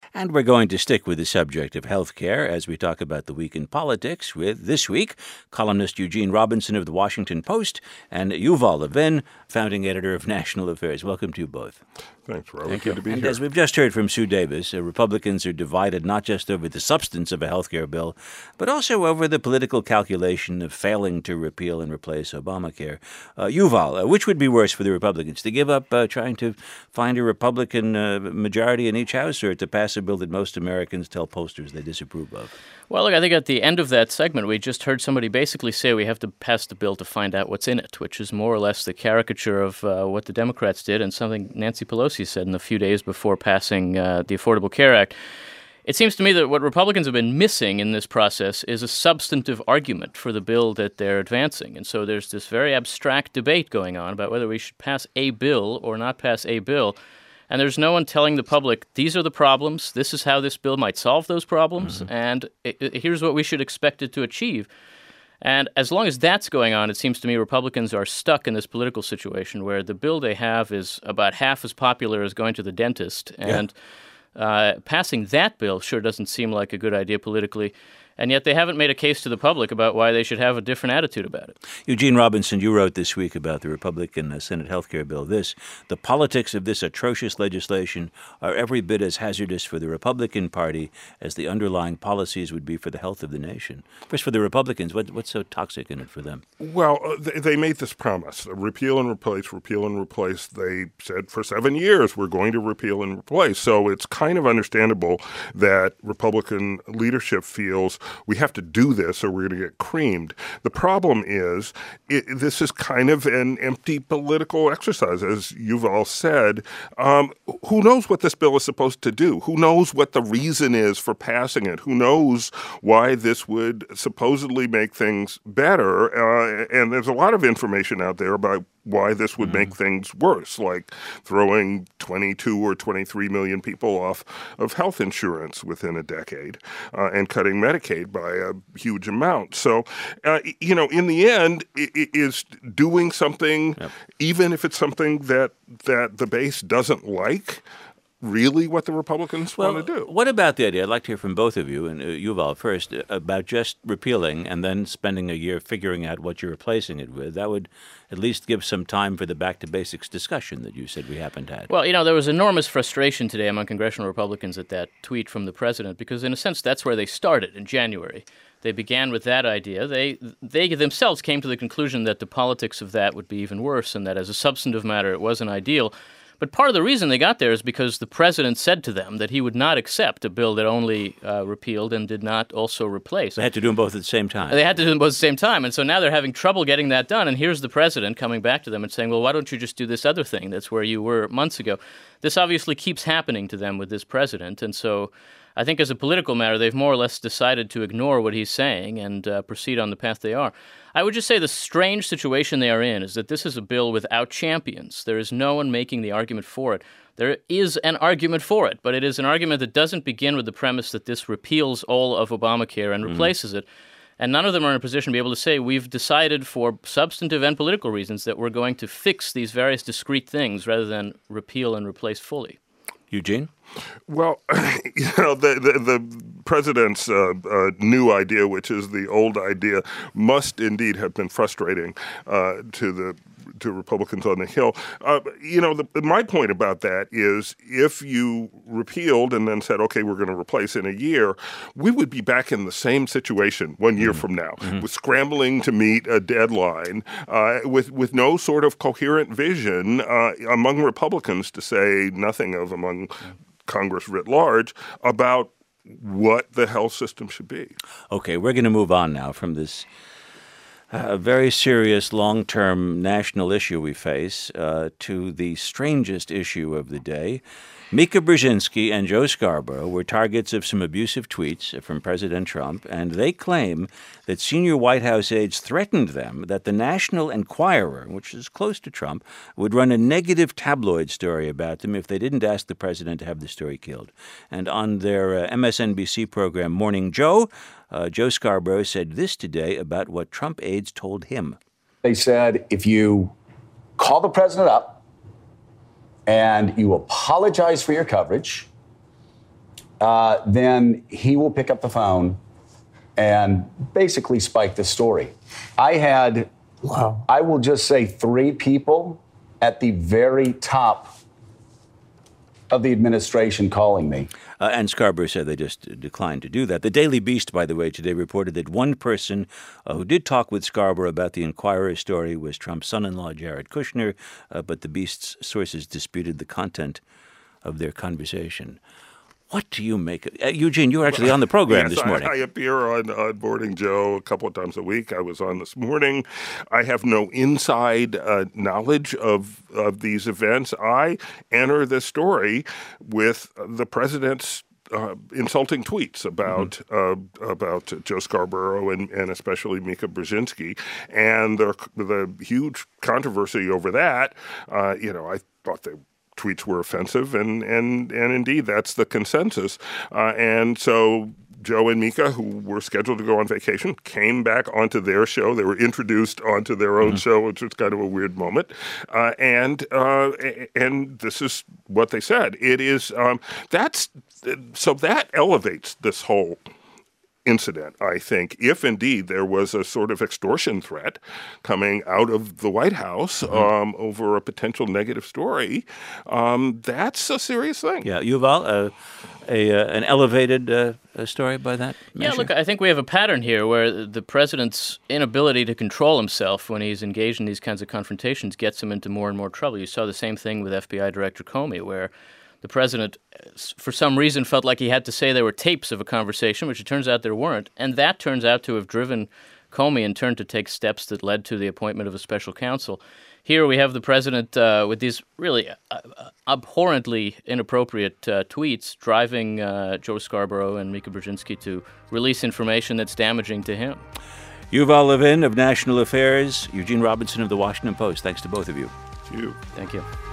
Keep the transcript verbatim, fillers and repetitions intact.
And we're going to stick with the subject of health care as we talk about the week in politics with, this week, columnist Eugene Robinson of The Washington Post and Yuval Levin, founding editor of National Affairs. Welcome to you both. Thanks, Robert. Thank Good you. to be and here. As we've just heard from Sue Davis, uh, Republicans are divided not just over the substance of a health care bill, but also over the political calculation of failing to repeal and replace Obamacare. Uh, Yuval, uh, which would be worse for the Republicans, to give up uh, trying to find a Republican uh, majority in each house, or to pass a bill that most Americans tell pollsters they disapprove of? Well, look, I think at the end of that segment, we just heard somebody basically say we have to pass the bill to find out what's in it, which is more or less the caricature of uh, what the Democrats did and something Nancy Pelosi said in the few days before passing uh, the Affordable Care Act. It seems to me that what Republicans have been missing in this process is a substantive argument for the bill that they're advancing. And so there's this very abstract debate going on about whether we should pass a bill or not pass a bill. And there's no one telling the public, these are the problems, this is how this bill might solve those problems, mm-hmm. and it, it, here's what we should expect it to achieve. And as long as that's going on, it seems to me Republicans are stuck in this political situation where the bill they have is about half as popular as going to the dentist. And yeah. uh, passing that bill sure doesn't seem like a good idea politically. And yet they haven't made a case to the public about why they should have a different attitude about it. Eugene Robinson, you wrote this week about the Republican uh, Senate health care bill this: the politics of this atrocious legislation are every bit as hazardous for the Republican Party as the underlying policies would be for the health of the nation. First, for the Republicans, what, what's so toxic in it for them? Well, uh, they, they made this promise, repeal and replace, repeal and replace. They said for seven years we're going to repeal and replace. So it's kind of understandable that Republican leadership feels we have to do this or we're going to get creamed. The problem is it, this is kind of an empty political exercise, as you've all said. Um, who knows what this bill is supposed to do? Who knows what the reason is for passing it? Who knows why this would supposedly make things better? Uh, and there's a lot of information out there about why this would mm-hmm. make things worse, like throwing twenty-two or twenty-three million people off of health insurance within a decade uh, and cutting Medicaid by a huge amount. So, uh, you know, in the end, it, it is doing something, yep. even if it's something that that the base doesn't like, really what the Republicans well, want to do. What about the idea? I'd like to hear from both of you, and uh, Yuval first, uh, about just repealing and then spending a year figuring out what you're replacing it with. That would at least give some time for the back-to-basics discussion that you said we haven't had. Well, you know, there was enormous frustration today among congressional Republicans at that tweet from the president because, in a sense, that's where they started in January. They began with that idea. They they themselves came to the conclusion that the politics of that would be even worse and that as a substantive matter it wasn't ideal. But part of the reason they got there is because the president said to them that he would not accept a bill that only uh, repealed and did not also replace. They had to do them both at the same time. They had to do them both at the same time. And so now they're having trouble getting that done. And here's the president coming back to them and saying, well, why don't you just do this other thing? That's where you were months ago. This obviously keeps happening to them with this president. And so I think as a political matter, they've more or less decided to ignore what he's saying and uh, proceed on the path they are. I would just say the strange situation they are in is that this is a bill without champions. There is no one making the argument for it. There is an argument for it, but it is an argument that doesn't begin with the premise that this repeals all of Obamacare and replaces mm. it. And none of them are in a position to be able to say, we've decided for substantive and political reasons that we're going to fix these various discrete things rather than repeal and replace fully. Eugene? Well, you know, the the, the president's uh, uh, new idea, which is the old idea, must indeed have been frustrating uh, to the to Republicans on the Hill. Uh, you know, the, my point about that is if you repealed and then said, okay, we're going to replace in a year, we would be back in the same situation one year mm-hmm. from now, mm-hmm. with scrambling to meet a deadline, uh, with, with no sort of coherent vision uh, among Republicans, to say nothing of among Congress writ large, about what the health system should be. Okay, we're going to move on now from this a very serious long-term national issue we face uh, to the strangest issue of the day. Mika Brzezinski and Joe Scarborough were targets of some abusive tweets from President Trump, and they claim that senior White House aides threatened them that the National Enquirer, which is close to Trump, would run a negative tabloid story about them if they didn't ask the president to have the story killed. And on their uh, M S N B C program Morning Joe, uh, Joe Scarborough said this today about what Trump aides told him. They said, if you call the president up and you apologize for your coverage, uh, then he will pick up the phone and basically spike the story. I had, wow. I will just say three people at the very top of the administration calling me. Uh, and Scarborough said they just declined to do that. The Daily Beast, by the way, today reported that one person uh, who did talk with Scarborough about the Inquirer story was Trump's son-in-law, Jared Kushner, uh, but the Beast's sources disputed the content of their conversation. What do you make of uh, Eugene, you were actually on the program yes, this morning. I, I appear on, on Morning Joe a couple of times a week. I was on this morning. I have no inside uh, knowledge of, of these events. I enter this story with the president's Uh, insulting tweets about mm-hmm. uh, about Joe Scarborough and, and especially Mika Brzezinski, and the the huge controversy over that. Uh, you know, I thought the tweets were offensive, and and and indeed that's the consensus. Uh, and so Joe and Mika, who were scheduled to go on vacation, came back onto their show. They were introduced onto their own mm-hmm. show, which was kind of a weird moment. Uh, and uh, and this is what they said. It is um, that's so that elevates this whole incident, I think, if indeed there was a sort of extortion threat coming out of the White House mm-hmm. um, over a potential negative story, um, that's a serious thing. Yeah, Yuval, uh, a uh, an elevated uh, story by that measure? Yeah, look, I think we have a pattern here where the president's inability to control himself when he's engaged in these kinds of confrontations gets him into more and more trouble. You saw the same thing with F B I Director Comey, where the president, for some reason, felt like he had to say there were tapes of a conversation, which it turns out there weren't. And that turns out to have driven Comey in turn to take steps that led to the appointment of a special counsel. Here we have the president uh, with these really uh, abhorrently inappropriate uh, tweets driving uh, Joe Scarborough and Mika Brzezinski to release information that's damaging to him. Yuval Levin of National Affairs, Eugene Robinson of The Washington Post. Thanks to both of you. Thank you. Thank you.